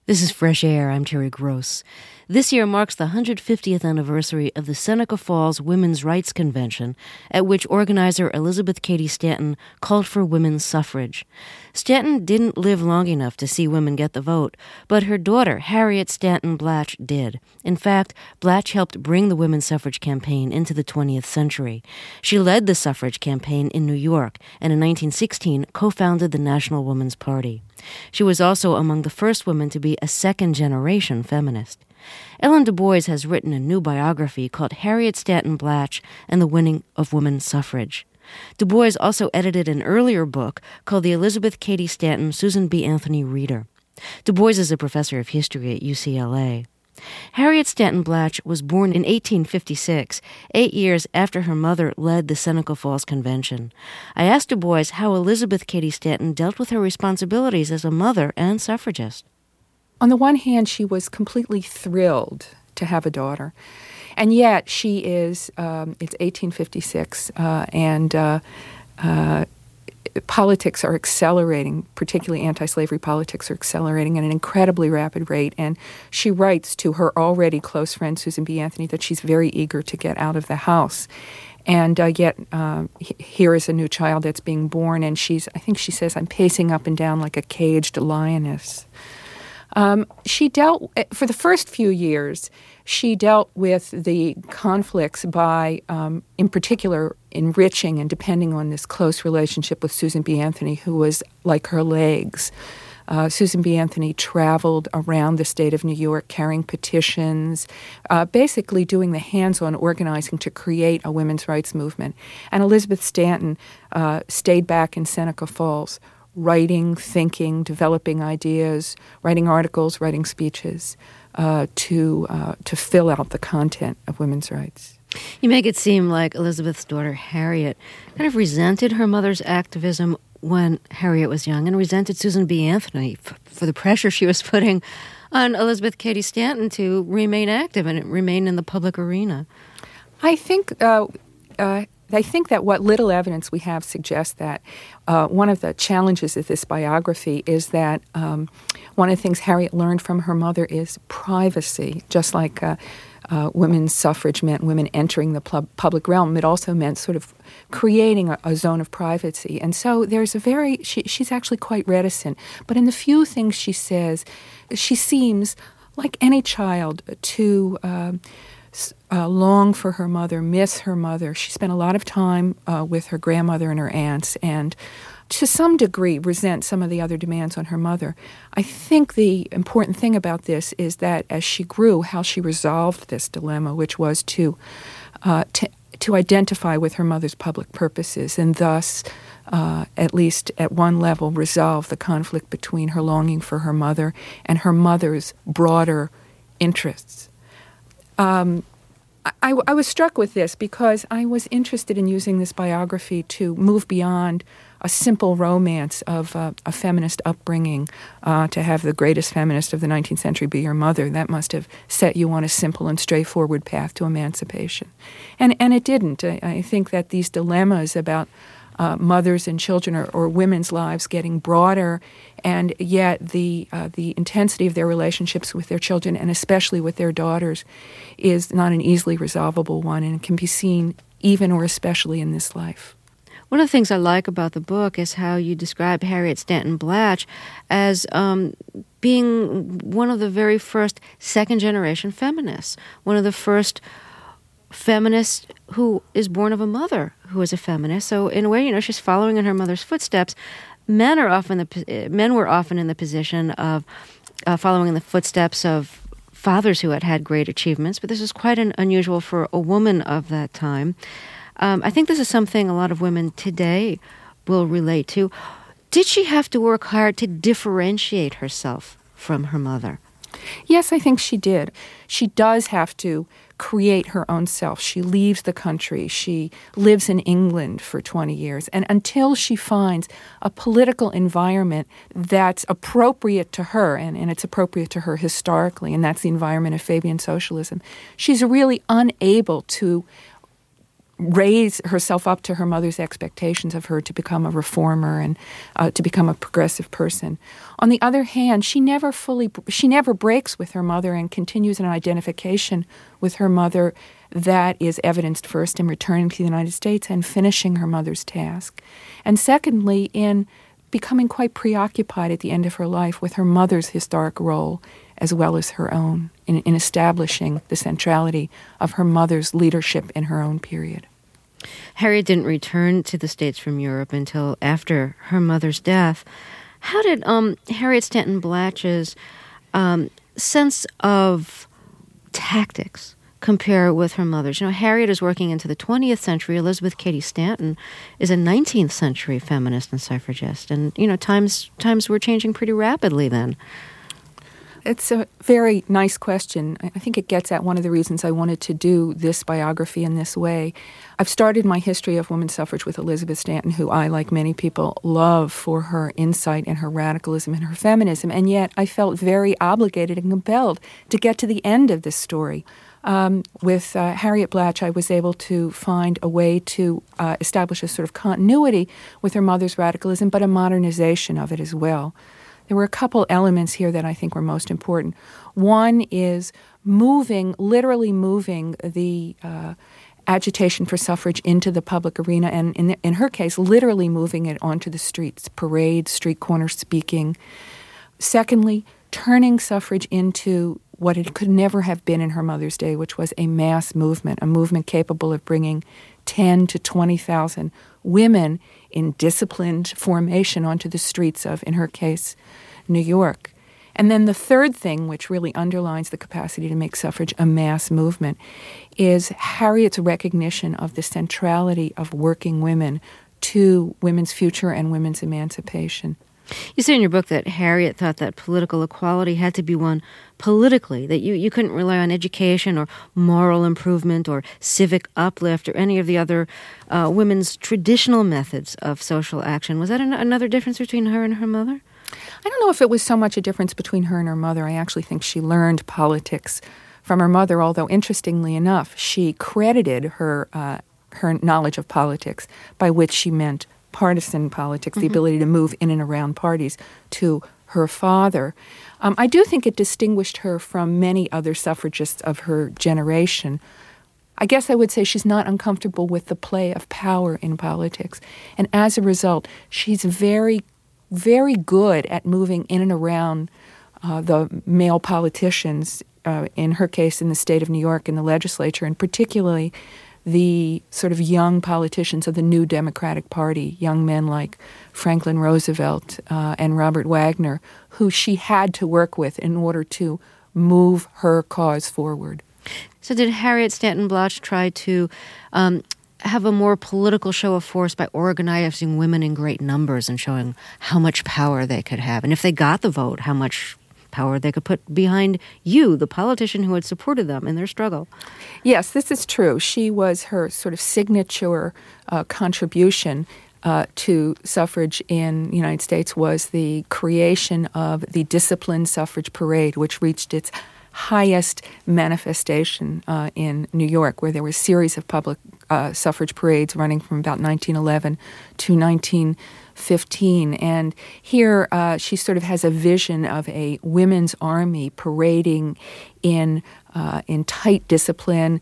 This is Fresh Air. I'm Terry Gross. This year marks the 150th anniversary of the Seneca Falls Women's Rights Convention, at which organizer Elizabeth Cady Stanton called for women's suffrage. Stanton didn't live long enough to see women get the vote, but her daughter, Harriet Stanton Blatch, did. In fact, Blatch helped bring the women's suffrage campaign into the 20th century. She led the suffrage campaign in New York, and in 1916 co-founded the National Woman's Party. She was also among the first women to be a second-generation feminist. Ellen Du Bois has written a new biography called Harriet Stanton Blatch and the Winning of Women's Suffrage. Du Bois also edited an earlier book called The Elizabeth Cady Stanton Susan B. Anthony Reader. Du Bois is a professor of history at UCLA. Harriet Stanton Blatch was born in 1856, 8 years after her mother led the Seneca Falls Convention. I asked Du Bois how Elizabeth Cady Stanton dealt with her responsibilities as a mother and suffragist. On the one hand, she was completely thrilled to have a daughter. And yet she is, it's 1856, and politics are accelerating, particularly anti-slavery politics are accelerating at an incredibly rapid rate. And she writes to her already close friend, Susan B. Anthony, that she's very eager to get out of the house. And yet here is a new child that's being born, and I think she says, I'm pacing up and down like a caged lioness. She dealt, for the first few years, she dealt with the conflicts by, in particular, enriching and depending on this close relationship with Susan B. Anthony, who was like her legs. Susan B. Anthony traveled around the state of New York carrying petitions, basically doing the hands-on organizing to create a women's rights movement. And Elizabeth Stanton stayed back in Seneca Falls, writing, thinking, developing ideas, writing articles, writing speeches to fill out the content of women's rights. You make it seem like Elizabeth's daughter, Harriet, kind of resented her mother's activism when Harriet was young and resented Susan B. Anthony for the pressure she was putting on Elizabeth Cady Stanton to remain active and remain in the public arena. I think that what little evidence we have suggests that one of the challenges of this biography is that one of the things Harriet learned from her mother is privacy. Just like women's suffrage meant women entering the public realm, it also meant sort of creating a zone of privacy. And so there's she's actually quite reticent. But in the few things she says, she seems, like any child, to long for her mother, miss her mother. She spent a lot of time with her grandmother and her aunts, and to some degree resent some of the other demands on her mother. I think the important thing about this is that as she grew, how she resolved this dilemma, which was to identify with her mother's public purposes and thus, at least at one level, resolve the conflict between her longing for her mother and her mother's broader interests. I was struck with this because I was interested in using this biography to move beyond a simple romance of a feminist upbringing, to have the greatest feminist of the 19th century be your mother. That must have set you on a simple and straightforward path to emancipation. And it didn't. I think that these dilemmas about mothers and children or women's lives getting broader, and yet the intensity of their relationships with their children, and especially with their daughters, is not an easily resolvable one, and can be seen even or especially in this life. One of the things I like about the book is how you describe Harriet Stanton Blatch as being one of the very first second-generation feminists, one of the first feminists who is born of a mother who is a feminist. So in a way, she's following in her mother's footsteps. Men were often in the position of following in the footsteps of fathers who had had great achievements, but this is quite unusual for a woman of that time. I think this is something a lot of women today will relate to. Did she have to work hard to differentiate herself from her mother? Yes, I think she did. She does have to create her own self. She leaves the country. She lives in England for 20 years. And until she finds a political environment that's appropriate to her, and it's appropriate to her historically, and that's the environment of Fabian socialism, she's really unable to raise herself up to her mother's expectations of her to become a reformer and to become a progressive person. On the other hand, she never breaks with her mother and continues an identification with her mother that is evidenced first in returning to the United States and finishing her mother's task. And secondly, in becoming quite preoccupied at the end of her life with her mother's historic role as well as her own in establishing the centrality of her mother's leadership in her own period. Harriet didn't return to the States from Europe until after her mother's death. How did Harriet Stanton Blatch's sense of tactics compare with her mother's? Harriet is working into the 20th century. Elizabeth Cady Stanton is a 19th century feminist and suffragist. And, times were changing pretty rapidly then. It's a very nice question. I think it gets at one of the reasons I wanted to do this biography in this way. I've started my history of women's suffrage with Elizabeth Stanton, who I, like many people, love for her insight and her radicalism and her feminism, and yet I felt very obligated and compelled to get to the end of this story. With Harriet Blatch, I was able to find a way to establish a sort of continuity with her mother's radicalism, but a modernization of it as well. There were a couple elements here that I think were most important. One is literally moving the agitation for suffrage into the public arena, and in her case, literally moving it onto the streets, parades, street corner speaking. Secondly, turning suffrage into what it could never have been in her mother's day, which was a mass movement, a movement capable of bringing 10 to 20,000 women in disciplined formation onto the streets of, in her case, New York. And then the third thing, which really underlines the capacity to make suffrage a mass movement, is Harriet's recognition of the centrality of working women to women's future and women's emancipation. You say in your book that Harriet thought that political equality had to be won politically, that you couldn't rely on education or moral improvement or civic uplift or any of the other women's traditional methods of social action. Was that another difference between her and her mother? I don't know if it was so much a difference between her and her mother. I actually think she learned politics from her mother, although interestingly enough, she credited her knowledge of politics, by which she meant partisan politics, the ability to move in and around parties, to her father. I do think it distinguished her from many other suffragists of her generation. I guess I would say she's not uncomfortable with the play of power in politics. And as a result, she's very, very good at moving in and around the male politicians, in her case in the state of New York in the legislature, and particularly the sort of young politicians of the new Democratic Party, young men like Franklin Roosevelt and Robert Wagner, who she had to work with in order to move her cause forward. So did Harriet Stanton Blatch try to have a more political show of force by organizing women in great numbers and showing how much power they could have? And if they got the vote, how much power they could put behind you, the politician who had supported them in their struggle? Yes, this is true. She was her sort of signature contribution to suffrage in the United States was the creation of the Disciplined Suffrage Parade, which reached its highest manifestation in New York, where there were a series of public suffrage parades running from about 1911 to 1915. And here she sort of has a vision of a women's army parading in tight discipline,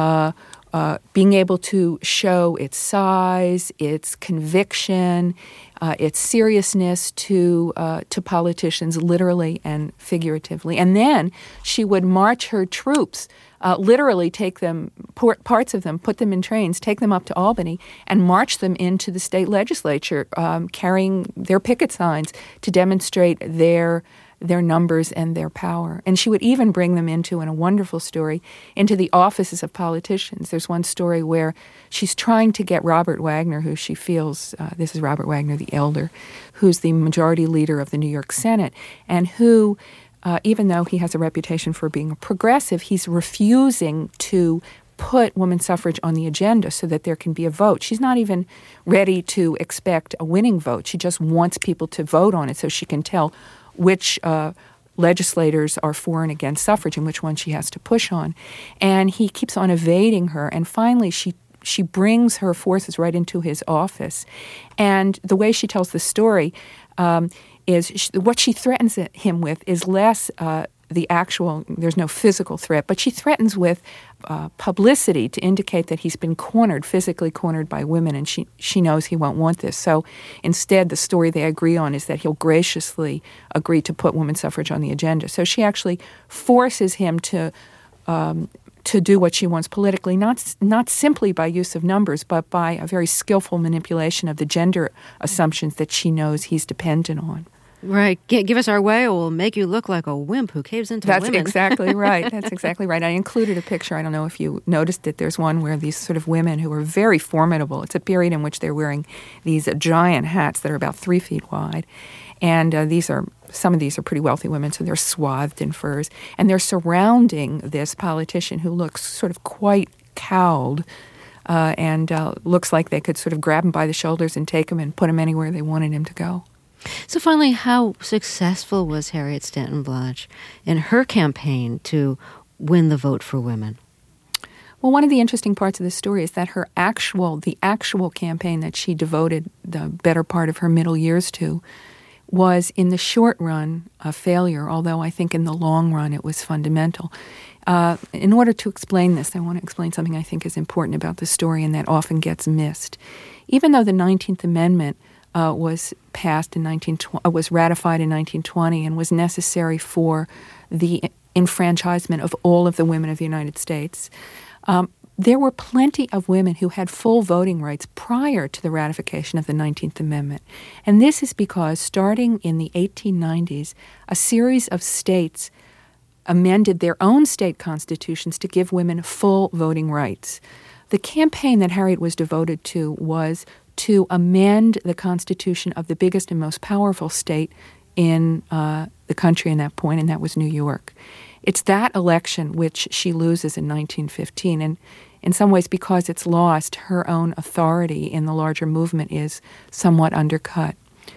being able to show its size, its conviction, its seriousness to politicians, literally and figuratively. And then she would march her troops, literally take them, parts of them, put them in trains, take them up to Albany, and march them into the state legislature, carrying their picket signs to demonstrate their numbers and their power. And she would even bring them into, in a wonderful story, into the offices of politicians. There's one story where she's trying to get Robert Wagner, who she feels, this is Robert Wagner the Elder, who's the majority leader of the New York Senate, and who, even though he has a reputation for being a progressive, he's refusing to put women's suffrage on the agenda so that there can be a vote. She's not even ready to expect a winning vote. She just wants people to vote on it so she can tell which legislators are for and against suffrage and which one she has to push on. And he keeps on evading her. And finally, she she brings her forces right into his office. And the way she tells the story is what she threatens him with is less the actual, there's no physical threat, but she threatens with publicity to indicate that he's been cornered, physically cornered by women, and she knows he won't want this. So instead, the story they agree on is that he'll graciously agree to put women's suffrage on the agenda. So she actually forces him to do what she wants politically, not simply by use of numbers, but by a very skillful manipulation of the gender assumptions that she knows he's dependent on. Right. Give us our way or we'll make you look like a wimp who caves into women. That's exactly right. That's exactly right. I included a picture. I don't know if you noticed it. There's one where these sort of women who are very formidable. It's a period in which they're wearing these giant hats that are about 3 feet wide. And some of these are pretty wealthy women, so they're swathed in furs. And they're surrounding this politician who looks sort of quite cowed and looks like they could sort of grab him by the shoulders and take him and put him anywhere they wanted him to go. So finally, how successful was Harriet Stanton Blatch in her campaign to win the vote for women? Well, one of the interesting parts of this story is that the actual campaign that she devoted the better part of her middle years to was in the short run a failure, although I think in the long run it was fundamental. In order to explain this, I want to explain something I think is important about the story and that often gets missed. Even though the 19th Amendment was ratified in 1920 and was necessary for the enfranchisement of all of the women of the United States, there were plenty of women who had full voting rights prior to the ratification of the 19th Amendment. And this is because starting in the 1890s, a series of states amended their own state constitutions to give women full voting rights. The campaign that Harriet was devoted to was to amend the constitution of the biggest and most powerful state in the country in that point, and that was New York. It's that election which she loses in 1915, and in some ways because it's lost, her own authority in the larger movement is somewhat undercut.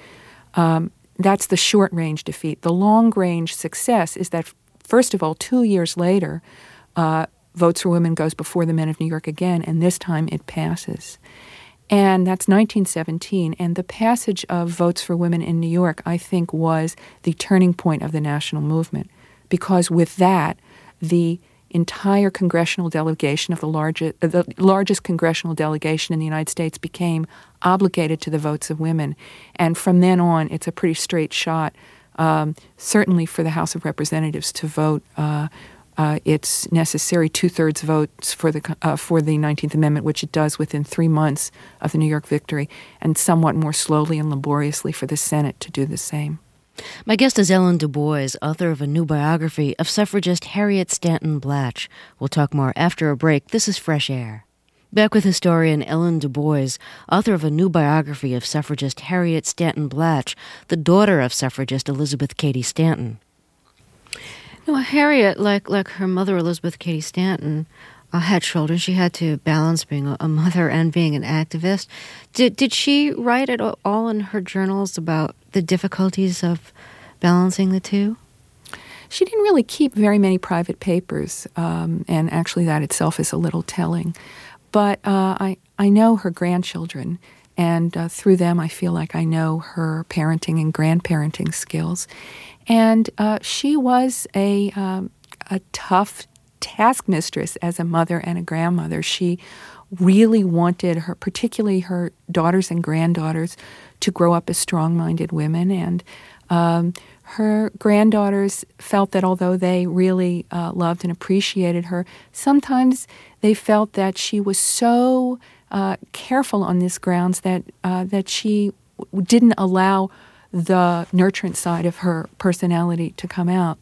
That's the short-range defeat. The long-range success is that, first of all, 2 years later, Votes for Women goes before the Men of New York again, and this time it passes. And that's 1917, and the passage of Votes for Women in New York, I think, was the turning point of the national movement, because with that, the entire congressional delegation of the largest congressional delegation in the United States became obligated to the votes of women. And from then on, it's a pretty straight shot, certainly for the House of Representatives to vote its necessary 2/3 votes for the 19th Amendment, which it does within 3 months of the New York victory, and somewhat more slowly and laboriously for the Senate to do the same. My guest is Ellen Du Bois, author of a new biography of suffragist Harriet Stanton Blatch. We'll talk more after a break. This is Fresh Air. Back with historian Ellen Du Bois, author of a new biography of suffragist Harriet Stanton Blatch, the daughter of suffragist Elizabeth Cady Stanton. Harriet, like her mother, Elizabeth Cady Stanton, had children. She had to balance being a mother and being an activist. Did she write at all in her journals about the difficulties of balancing the two? She didn't really keep very many private papers, and actually that itself is a little telling. But I know her grandchildren, and through them I feel like I know her parenting and grandparenting skills. And she was a tough taskmistress as a mother and a grandmother. She really wanted particularly her daughters and granddaughters, to grow up as strong-minded women. And her granddaughters felt that although they really loved and appreciated her, sometimes they felt that she was so careful on these grounds that she didn't allow the nurturant side of her personality to come out.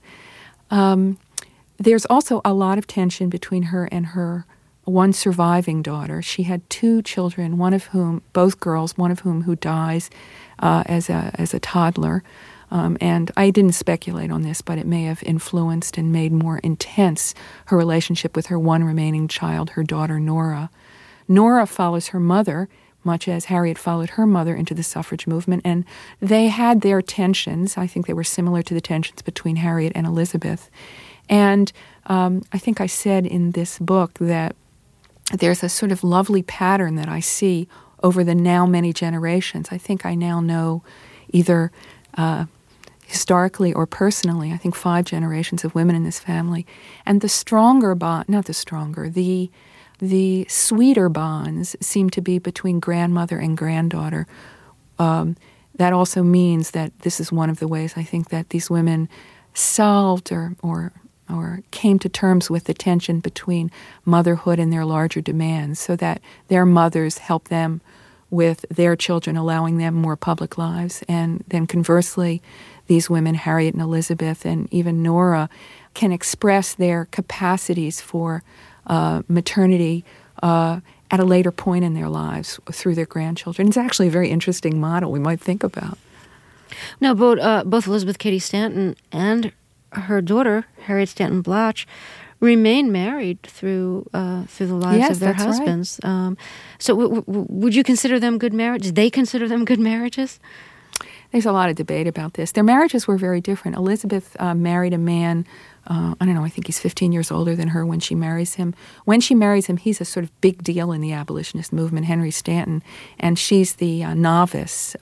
There's also a lot of tension between her and her one surviving daughter. She had 2 children, both girls, one of whom who dies as a toddler. And I didn't speculate on this, but it may have influenced and made more intense her relationship with her one remaining child, her daughter Nora. Nora follows her mother, much as Harriet followed her mother into the suffrage movement, and they had their tensions. I think they were similar to the tensions between Harriet and Elizabeth. And I think I said in this book that there's a sort of lovely pattern that I see over the now many generations. I think I now know either historically or personally, I think 5 generations of women in this family. And the stronger bond, not the stronger, the sweeter bonds seem to be between grandmother and granddaughter. That also means that this is one of the ways I think that these women solved or came to terms with the tension between motherhood and their larger demands, so that their mothers help them with their children, allowing them more public lives. And then conversely, these women, Harriet and Elizabeth and even Nora, can express their capacities for maternity at a later point in their lives through their grandchildren. It's actually a very interesting model we might think about. Now, both Elizabeth Cady Stanton and her daughter, Harriet Stanton Bloch, remain married through the lives of their husbands. Right. So would you consider them good marriages? Did they consider them good marriages? There's a lot of debate about this. Their marriages were very different. Elizabeth married a man, I don't know, I think he's 15 years older than her when she marries him. When she marries him, he's a sort of big deal in the abolitionist movement, Henry Stanton, and she's the novice.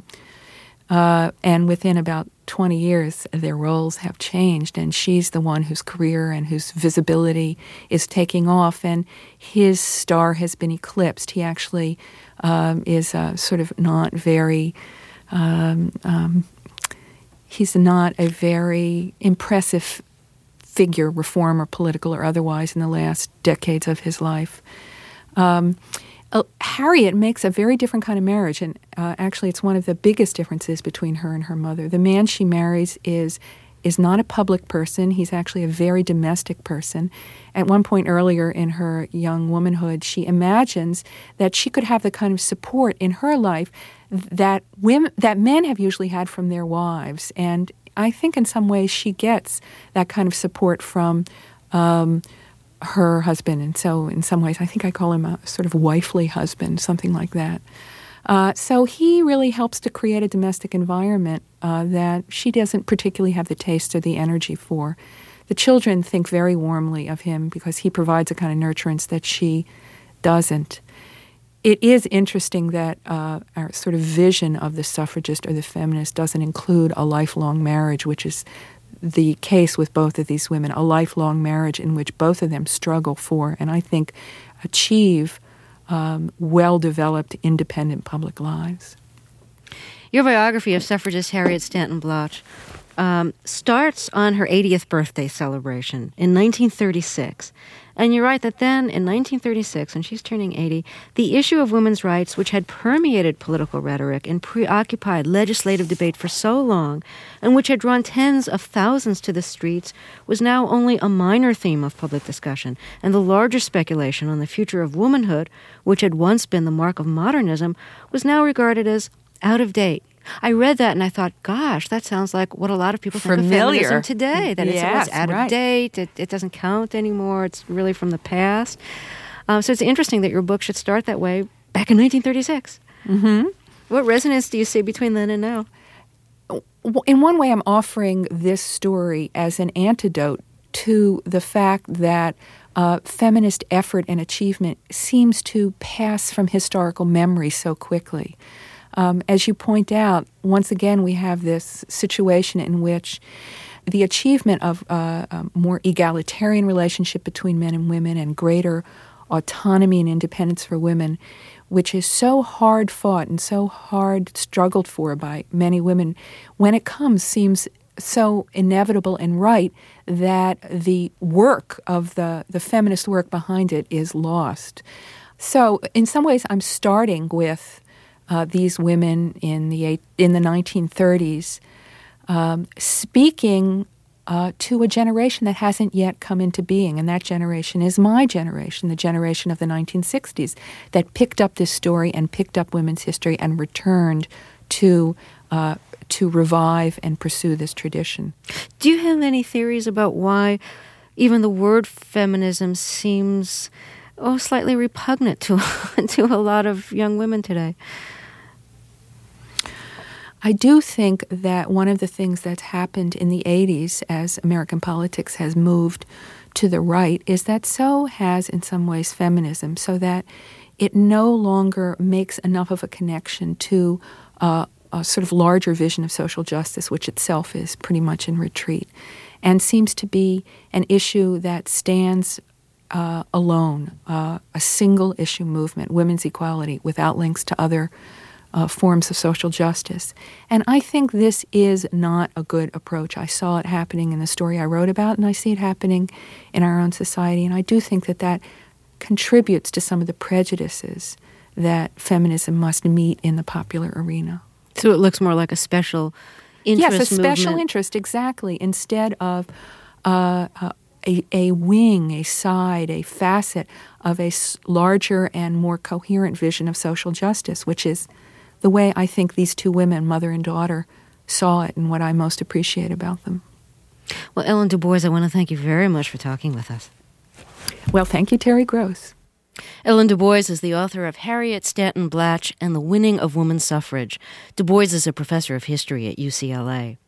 And within about 20 years, their roles have changed, and she's the one whose career and whose visibility is taking off, and his star has been eclipsed. He actually is sort of not very... he's not a very impressive figure, reformer, political or otherwise, in the last decades of his life. Harriet makes a very different kind of marriage, and actually it's one of the biggest differences between her and her mother. The man she marries is not a public person. He's actually a very domestic person. At one point earlier in her young womanhood, she imagines that she could have the kind of support in her life that men have usually had from their wives. And I think in some ways she gets that kind of support from her husband. And so in some ways I think I call him a sort of wifely husband, something like that. So he really helps to create a domestic environment that she doesn't particularly have the taste or the energy for. The children think very warmly of him because he provides a kind of nurturance that she doesn't. It is interesting that our sort of vision of the suffragist or the feminist doesn't include a lifelong marriage, which is the case with both of these women, a lifelong marriage in which both of them struggle for, and I think achieve, well-developed, independent public lives. Your biography of suffragist Harriet Stanton Bloch starts on her 80th birthday celebration in 1936. And you write that then, in 1936, when she's turning 80, the issue of women's rights, which had permeated political rhetoric and preoccupied legislative debate for so long, and which had drawn tens of thousands to the streets, was now only a minor theme of public discussion, and the larger speculation on the future of womanhood, which had once been the mark of modernism, was now regarded as out of date. I read that and I thought, gosh, that sounds like what a lot of people think of feminism today, that it's out of date, it doesn't count anymore, it's really from the past. So it's interesting that your book should start that way back in 1936. Mm-hmm. What resonance do you see between then and now? In one way, I'm offering this story as an antidote to the fact that feminist effort and achievement seems to pass from historical memory so quickly. As you point out, once again, we have this situation in which the achievement of a more egalitarian relationship between men and women and greater autonomy and independence for women, which is so hard fought and so hard struggled for by many women, when it comes, seems so inevitable and right that the work of the feminist work behind it is lost. So in some ways, I'm starting with these women in the 1930s, speaking to a generation that hasn't yet come into being, and that generation is my generation, the generation of the 1960s, that picked up this story and picked up women's history and returned to revive and pursue this tradition. Do you have any theories about why even the word feminism seems slightly repugnant to a lot of young women today? I do think that one of the things that's happened in the 80s as American politics has moved to the right is that so has, in some ways, feminism, so that it no longer makes enough of a connection to a sort of larger vision of social justice, which itself is pretty much in retreat, and seems to be an issue that stands alone, a single-issue movement, women's equality, without links to other forms of social justice. And I think this is not a good approach. I saw it happening in the story I wrote about, and I see it happening in our own society, and I do think that that contributes to some of the prejudices that feminism must meet in the popular arena. So it looks more like a special interest movement. Yes, a special movement. Interest, exactly, instead of a wing, a side, a facet of a larger and more coherent vision of social justice, which is the way I think these two women, mother and daughter, saw it and what I most appreciate about them. Well, Ellen Du Bois, I want to thank you very much for talking with us. Well, thank you, Terry Gross. Ellen Du Bois is the author of Harriet Stanton Blatch and the Winning of Woman Suffrage. Du Bois is a professor of history at UCLA.